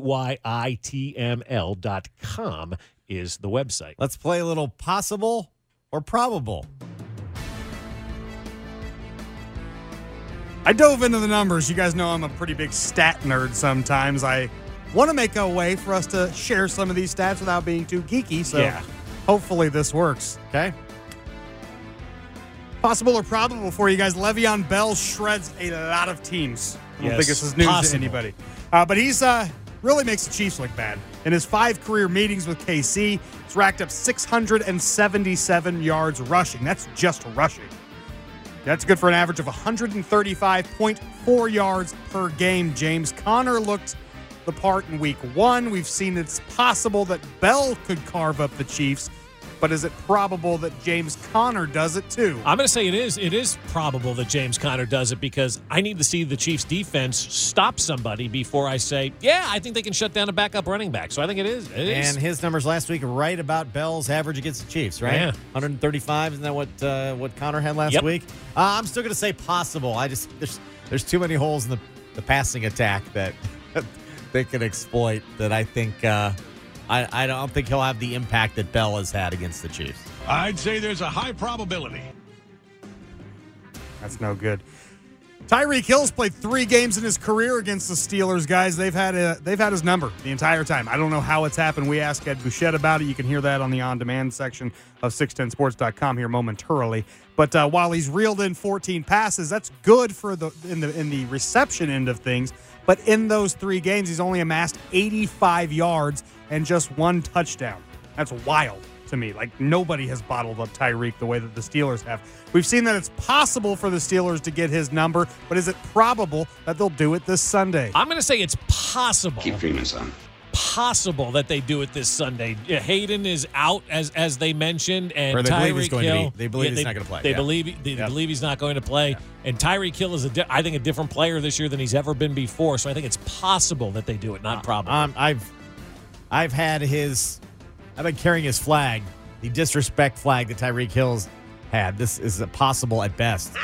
S4: CYITML.com is the website.
S3: Let's play a little possible or probable.
S5: I dove into the numbers. You guys know I'm a pretty big stat nerd sometimes. I want to make a way for us to share some of these stats without being too geeky, so hopefully this works.
S3: Okay.
S5: Possible or probable for you guys, Le'Veon Bell shreds a lot of teams. I don't think this is news to anybody. But he's really makes the Chiefs look bad. In his 5 career meetings with KC, he's racked up 677 yards rushing. That's just rushing. That's good for an average of 135.4 yards per game. James Conner looked the part in week 1. We've seen it's possible that Bell could carve up the Chiefs, but is it probable that James Conner does it too?
S4: I'm going to say it is. It is probable that James Conner does it because I need to see the Chiefs defense stop somebody before I say, I think they can shut down a backup running back. So I think it is.
S3: And his numbers last week are right about Bell's average against the Chiefs, right?
S4: Yeah.
S3: 135, isn't that what Conner had last week? I'm still going to say possible. There's too many holes in the passing attack that they can exploit that I think I don't think he'll have the impact that Bell has had against the Chiefs.
S11: I'd say there's a high probability.
S5: That's no good. Tyreek Hill's played 3 games in his career against the Steelers, guys. They've had his number the entire time. I don't know how it's happened. We asked Ed Bouchette about it. You can hear that on the on-demand section of 610sports.com here momentarily. But while he's reeled in 14 passes, that's good for in the reception end of things. But in those 3 games, he's only amassed 85 yards and just 1 touchdown. That's wild to me. Like, nobody has bottled up Tyreek the way that the Steelers have. We've seen that it's possible for the Steelers to get his number, but is it probable that they'll do it this Sunday?
S4: I'm going to say it's possible.
S9: Keep dreaming, son.
S4: Possible that they do it this Sunday. Hayden is out, as they mentioned, and Tyreek Hill.
S3: They believe he's not going to play.
S4: They believe he's not going to play. Yeah. And Tyreek Hill is, I think, a different player this year than he's ever been before. So I think it's possible that they do it, not probable.
S3: I've been carrying his flag, the disrespect flag that Tyreek Hill's had. This is possible at best.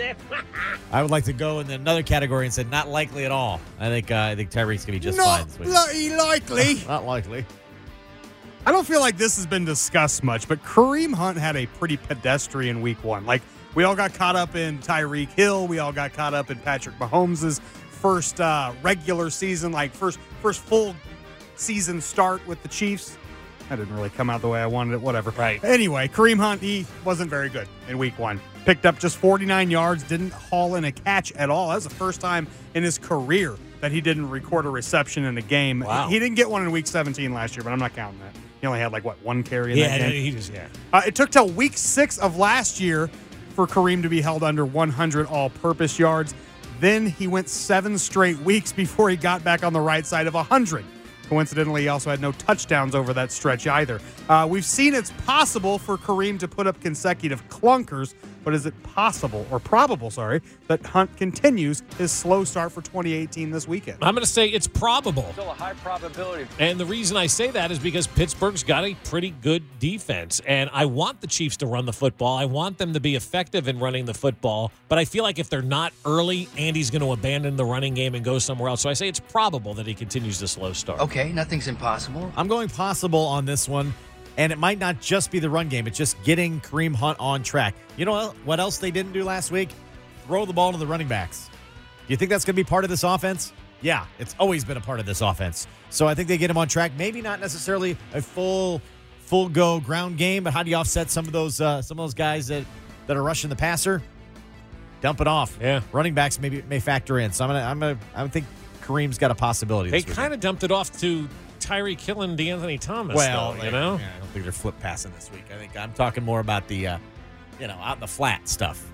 S3: I would like to go in another category and say not likely at all. I think Tyreek's gonna be just fine this week.
S5: Not likely.
S3: Not likely.
S5: I don't feel like this has been discussed much, but Kareem Hunt had a pretty pedestrian week 1. Like, we all got caught up in Tyreek Hill. We all got caught up in Patrick Mahomes' first regular season, like first full season start with the Chiefs. That didn't really come out the way I wanted it, whatever.
S4: Right.
S5: Anyway, Kareem Hunt, he wasn't very good in week 1. Picked up just 49 yards, didn't haul in a catch at all. That was the first time in his career that he didn't record a reception in a game.
S4: Wow.
S5: He didn't get one in week 17 last year, but I'm not counting that. He only had 1 carry in that game. It took till week 6 of last year for Kareem to be held under 100 all-purpose yards. Then he went 7 straight weeks before he got back on the right side of 100. Coincidentally, he also had no touchdowns over that stretch either. We've seen it's possible for Kareem to put up consecutive clunkers but is it possible or probable, that Hunt continues his slow start for 2018 this weekend?
S4: I'm going to say it's probable.
S14: Still a high probability.
S4: And the reason I say that is because Pittsburgh's got a pretty good defense. And I want the Chiefs to run the football. I want them to be effective in running the football. But I feel like if they're not early, Andy's going to abandon the running game and go somewhere else. So I say it's probable that he continues the slow start.
S15: Okay, nothing's impossible.
S3: I'm going possible on this one. And it might not just be the run game. It's just getting Kareem Hunt on track. You know what else they didn't do last week? Throw the ball to the running backs. Do you think that's going to be part of this offense? Yeah, it's always been a part of this offense. So I think they get him on track. Maybe not necessarily a full go ground game, but how do you offset some of those guys that are rushing the passer? Dump it off.
S4: Yeah,
S3: running backs may factor in. So I think Kareem's got a possibility.
S4: They kind of dumped it off to Tyreek Hill and DeAnthony Thomas.
S3: Well,
S4: you know,
S3: I don't think they're flip passing this week. I think I'm talking more about the, out in the flat stuff.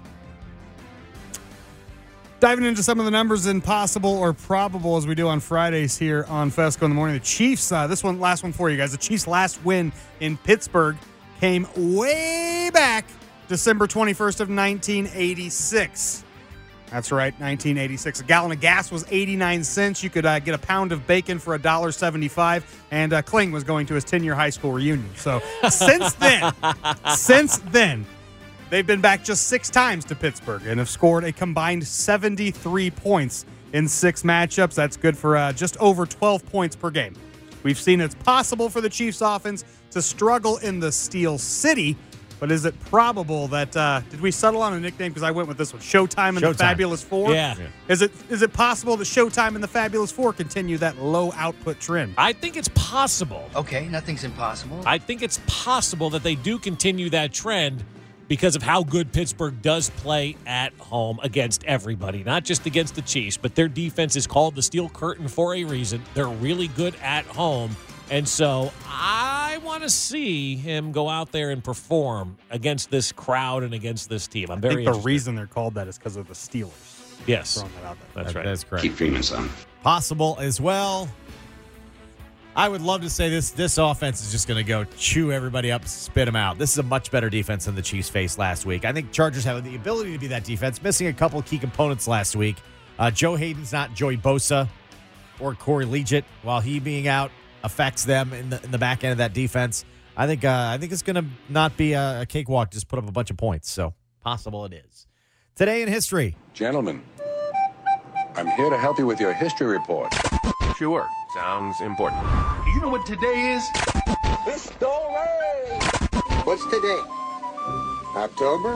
S5: Diving into some of the numbers in possible or probable as we do on Fridays here on Fesco in the Morning. The Chiefs, last one for you guys. The Chiefs' last win in Pittsburgh came way back December 21st of 1986. That's right, 1986. A gallon of gas was 89 cents. You could get a pound of bacon for $1.75, and Kling was going to his 10-year high school reunion. So since then, they've been back just 6 times to Pittsburgh and have scored a combined 73 points in 6 matchups. That's good for just over 12 points per game. We've seen it's possible for the Chiefs offense to struggle in the Steel City, but is it probable that did we settle on a nickname? Because I went with this one, Showtime and the Fabulous Four.
S4: Yeah.
S5: Is it possible that Showtime and the Fabulous Four continue that low output trend?
S4: I think it's possible.
S15: Okay, nothing's impossible.
S4: I think it's possible that they do continue that trend because of how good Pittsburgh does play at home against everybody, not just against the Chiefs, but their defense is called the Steel Curtain for a reason. They're really good at home. And so I want to see him go out there and perform against this crowd and against this team. I'm very
S5: I think the reason they're called that is because of the Steelers.
S4: Yes.
S5: Throwing that out there.
S4: That's right.
S3: That's correct.
S9: Keep dreaming, son.
S3: Possible as well. I would love to say this offense is just going to go chew everybody up, spit them out. This is a much better defense than the Chiefs faced last week. I think Chargers have the ability to be that defense, missing a couple key components last week. Joe Hayden's not Joey Bosa or Corey Liuget. While he being out affects them in the back end of that defense, I think it's going to not be a cakewalk. Just put up a bunch of points. So possible it is. Today in history.
S16: Gentlemen, I'm here to help you with your history report.
S17: Sure. Sounds important. You know what today is?
S18: History! What's today? October?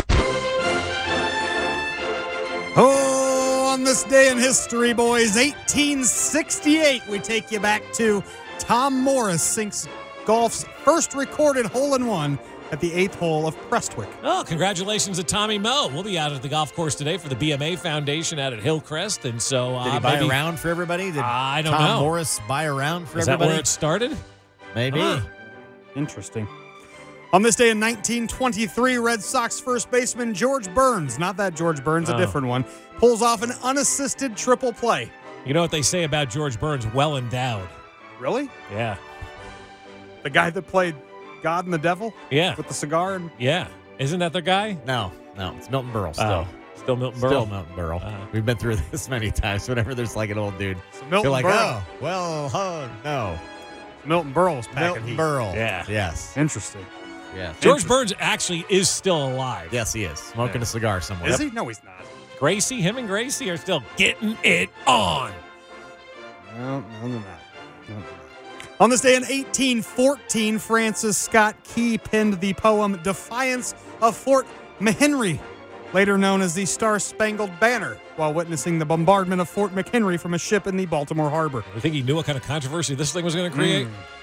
S5: Oh, on this day in history, boys, 1868, we take you back to Tom Morris sinks golf's first recorded hole-in-one at the 8th hole of Prestwick.
S4: Oh, congratulations to Tommy Moe. We'll be out at the golf course today for the BMA Foundation out at Hillcrest. And so
S3: did he buy a round for everybody? Did
S4: I don't know.
S3: Tom Morris buy a round for
S4: Is
S3: everybody?
S4: Is that where it started?
S3: Maybe.
S5: Interesting. On this day in 1923, Red Sox first baseman George Burns, not that George Burns, a different one, pulls off an unassisted triple play.
S4: You know what they say about George Burns? Well endowed.
S5: Really?
S4: Yeah.
S5: The guy that played God and the Devil?
S4: Yeah.
S5: With the cigar?
S4: Yeah. Isn't that their guy?
S3: No. It's Milton Berle still.
S4: Still Milton Berle?
S3: Still Milton Berle. We've been through this many times. Whenever there's like an old dude.
S5: So Milton
S3: you're like,
S5: Berle.
S3: oh, well, no.
S5: Milton Berle was packing
S3: Milton
S5: heat.
S3: Berle.
S4: Yeah.
S3: Yes.
S5: Interesting.
S3: Yeah.
S4: George Burns actually is still alive.
S3: Yes, he is. Smoking a cigar somewhere.
S5: Is he? No, he's not.
S4: Him and Gracie are still getting it on.
S5: No, they're not. On this day in 1814, Francis Scott Key penned the poem Defiance of Fort McHenry, later known as the Star-Spangled Banner, while witnessing the bombardment of Fort McHenry from a ship in the Baltimore harbor.
S4: I think he knew what kind of controversy this thing was going to create.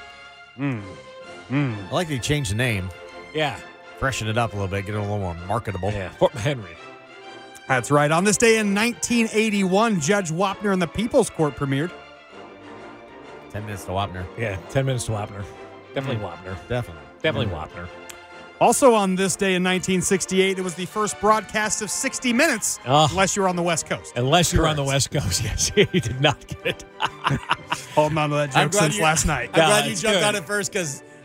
S3: I like that he changed the name.
S4: Yeah.
S3: Freshen it up a little bit, get it a little more marketable.
S4: Yeah, Fort McHenry.
S5: That's right. On this day in 1981, Judge Wapner in the People's Court premiered.
S3: 10 minutes to Wapner.
S4: Yeah, 10 minutes to Wapner. Definitely Wapner. Definitely Wapner.
S5: Also on this day in 1968, it was the first broadcast of 60 Minutes, unless you're on the West Coast.
S4: Unless you're on the West Coast, yes. He did not get it.
S5: Holding on to that joke since last night.
S3: I'm glad you jumped on it first because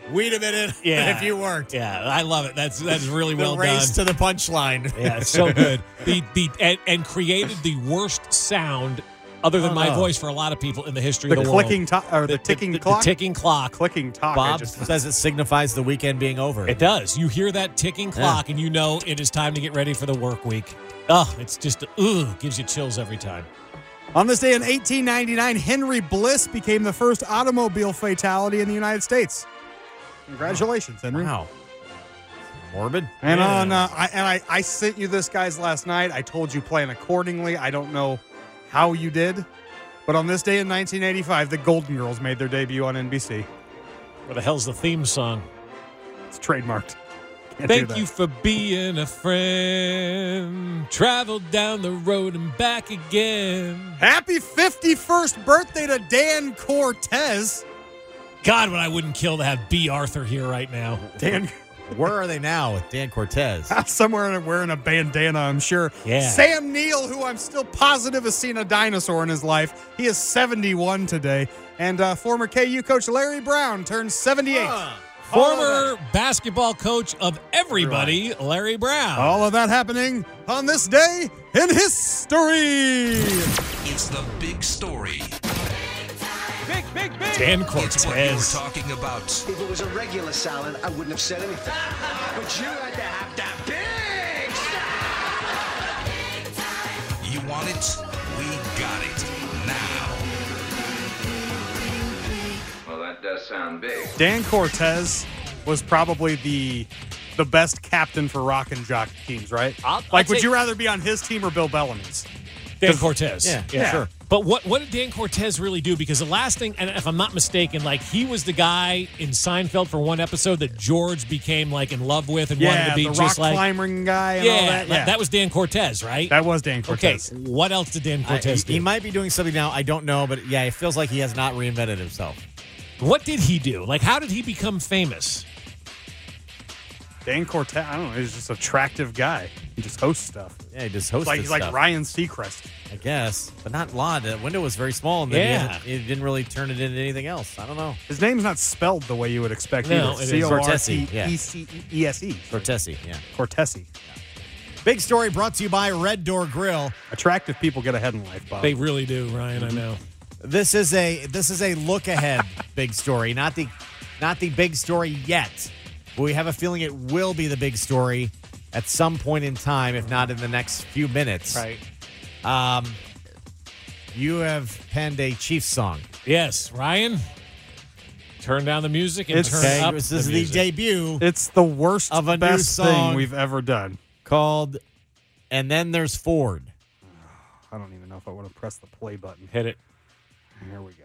S3: We'd have been in if you weren't.
S4: Yeah, I love it. That's really well
S3: The race
S4: done.
S3: to the punchline.
S4: Yeah, it's so good. And created the worst sound other than my voice for a lot of people in the history of the world.
S5: The ticking clock?
S4: The ticking clock.
S5: Clicking talk.
S3: Bob says it signifies the weekend being over.
S4: It does. You hear that ticking clock and you know it is time to get ready for the work week. Oh, it's just, gives you chills every time.
S5: On this day in 1899, Henry Bliss became the first automobile fatality in the United States. Congratulations, Henry.
S3: Wow. Morbid.
S5: And I sent you this, guys, last night. I told you plan accordingly. I don't know how you did, but on this day in 1985, the Golden Girls made their debut on NBC.
S4: Where the hell's the theme song?
S5: It's trademarked.
S4: Thank you for being a friend. Traveled down the road and back again.
S5: Happy 51st birthday to Dan Cortez.
S4: God, what I wouldn't kill to have B. Arthur here right now.
S5: Dan,
S3: where are they now with Dan Cortez?
S5: Somewhere wearing a bandana, I'm sure.
S4: Yeah.
S5: Sam Neill, who I'm still positive has seen a dinosaur in his life. He is 71 today. And former KU coach Larry Brown turns 78.
S4: Former basketball coach of everybody, Larry Brown.
S5: All of that happening on this day in history.
S14: It's the big story.
S11: Big.
S4: Dan Cortez.
S14: It's what you were talking about.
S18: If it was a regular salad, I wouldn't have said anything. But you had to have that big.
S14: You want it? We got it. Now.
S19: Well, that does sound big.
S5: Dan Cortez was probably the best captain for rock and jock teams, right? Would you rather be on his team or Bill Bellamy's?
S4: Dan Cortez.
S5: Yeah, sure.
S4: But what did Dan Cortez really do? Because the last thing, and if I'm not mistaken, he was the guy in Seinfeld for one episode that George became in love with and wanted to be
S5: the
S4: just
S5: rock climbing guy and all that. Yeah,
S4: that was Dan Cortez, right?
S5: That was Dan Cortez.
S4: Okay, what else did Dan Cortez do?
S3: He might be doing something now. I don't know, but it feels like he has not reinvented himself.
S4: What did he do? How did he become famous?
S5: Dan Cortez, I don't know. He's just an attractive guy. He just hosts stuff.
S3: Yeah, he just hosts
S5: He's
S3: stuff.
S5: like Ryan Seacrest.
S3: I guess, but not Lod. The window was very small, and then he didn't really turn it into anything else. I don't know.
S5: His name's not spelled the way you would expect.
S4: No,
S5: it is Cortese.
S3: Cortese, yeah.
S5: Cortese.
S3: Big story brought to you by Red Door Grill.
S5: Attractive people get ahead in life, Bob.
S4: They really do, Ryan. I know.
S3: This is a look ahead big story, not the big story yet. But we have a feeling it will be the big story at some point in time, if not in the next few minutes.
S4: Right.
S3: You have penned a Chiefs song.
S4: Yes, Ryan. Turn down the music and turn up.
S3: This is the debut.
S5: It's the worst
S3: of a
S5: best
S3: new song
S5: thing we've ever done.
S3: Called "And Then There's Ford."
S5: I don't even know if I want to press the play button.
S4: Hit it.
S5: Here we go.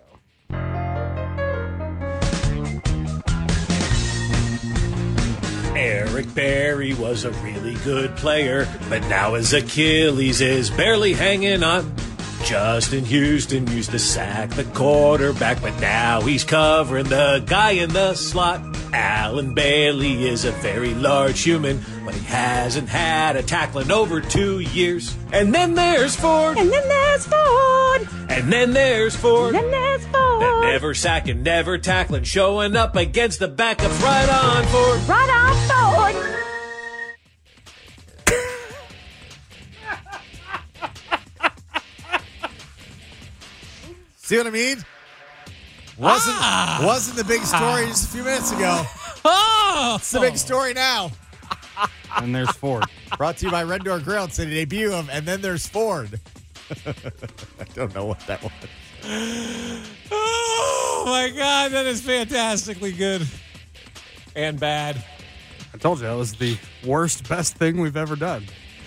S20: Eric Berry was a really good player, but now his Achilles is barely hanging on. Justin Houston used to sack the quarterback, but now he's covering the guy in the slot. Alan Bailey is a very large human, but he hasn't had a tackle in over 2 years. And then there's Ford.
S21: And then there's Ford.
S20: And then there's Ford.
S21: And then there's Ford.
S20: That never sacking, never tackling, showing up against the backups right on Ford.
S21: Right on Ford.
S3: See what I mean? Wasn't the big story just a few minutes ago. It's the big story now.
S5: And there's Ford.
S3: Brought to you by Red Door Grill. It's a debut of And Then There's Ford. I don't know what that was.
S4: Oh, my God. That is fantastically good. And bad.
S5: I told you that was the worst, best thing we've ever done.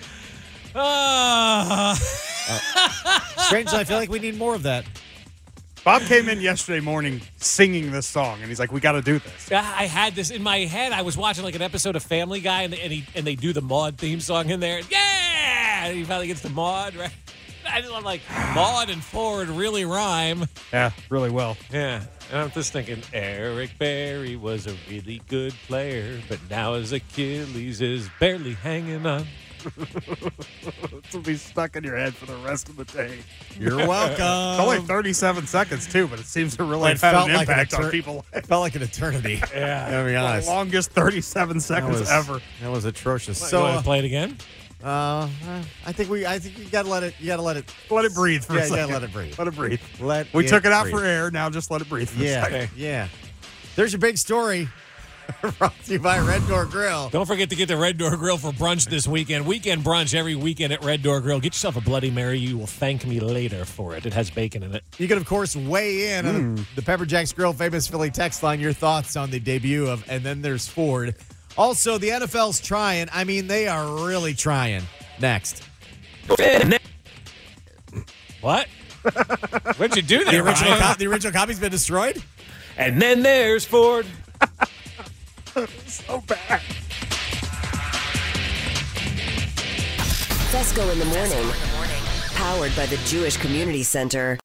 S3: Strangely, I feel like we need more of that.
S5: Bob came in yesterday morning singing this song, and he's like, "We got to do this."
S4: I had this in my head. I was watching an episode of Family Guy, and they do the Maude theme song in there. Yeah, and he finally gets to Maude. Right? I'm like, Maude and Ford really rhyme.
S5: Yeah, really well.
S4: Yeah, and I'm just thinking, Eric Berry was a really good player, but now his Achilles is barely hanging on.
S5: This will be stuck in your head for the rest of the day.
S3: You're welcome.
S5: It's only 37 seconds, too, but it seems to really
S3: It
S5: have
S3: felt
S5: an
S3: like
S5: impact on people.
S3: It felt like an eternity.
S5: Yeah.
S3: To be honest.
S5: The longest 37 seconds ever.
S3: That was atrocious.
S4: So, you want to play it again?
S3: I think you gotta let it. You gotta let it.
S5: Let it breathe for a second.
S3: You gotta let it breathe.
S5: Let it breathe.
S3: We
S5: took it out for air. Now just let it breathe for a second.
S3: Yeah. There's your big story. Brought to you by Red Door Grill.
S4: Don't forget to get to Red Door Grill for brunch this weekend. Weekend brunch every weekend at Red Door Grill. Get yourself a Bloody Mary. You will thank me later for it. It has bacon in it.
S3: You can, of course, weigh in on the Pepper Jack's Grill Famous Philly text line. Your thoughts on the debut of And Then There's Ford. Also, the NFL's trying. I mean, they are really trying. Next.
S4: What? What'd you do there,
S3: The original copy's been destroyed?
S4: And then there's Ford.
S5: So bad.
S8: Fesco in the morning. Powered by the Jewish Community Center.